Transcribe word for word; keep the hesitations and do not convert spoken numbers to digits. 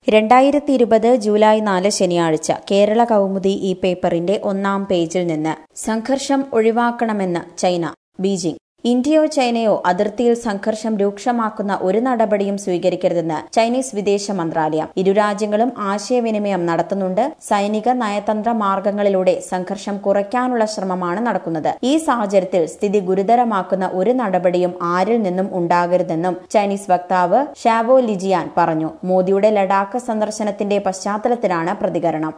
രണ്ടായിരത്തി ഇരുപത് ജൂലൈ നാല് ശനിയാഴ്ച കേരള കൗമുദി ഈ പേപ്പറിന്റെ ഒന്നാം പേജിൽ നിന്ന് സംഘർഷം ഒഴിവാക്കണമെന്ന് ചൈന. ബീജിംഗ്. ഇന്ത്യയോ ചൈനയോ അതിർത്തിയിൽ സംഘർഷം രൂക്ഷമാക്കുന്ന ഒരു നടപടിയും സ്വീകരിക്കരുതെന്ന് ചൈനീസ് വിദേശ മന്ത്രാലയം. ഇരു രാജ്യങ്ങളും ആശയവിനിമയം നടത്തുന്നുണ്ട്. സൈനിക നയതന്ത്ര മാർഗങ്ങളിലൂടെ സംഘർഷം കുറയ്ക്കാനുള്ള ശ്രമമാണ് നടക്കുന്നത്. ഈ സാഹചര്യത്തിൽ സ്ഥിതി ഗുരുതരമാക്കുന്ന ഒരു നടപടിയും ആരിൽ നിന്നും ഉണ്ടാകരുതെന്നും ചൈനീസ് വക്താവ് ഷാവോ ലിജിയാൻ പറഞ്ഞു. മോദിയുടെ ലഡാക്ക് സന്ദർശനത്തിന്റെ പശ്ചാത്തലത്തിലാണ് പ്രതികരണം.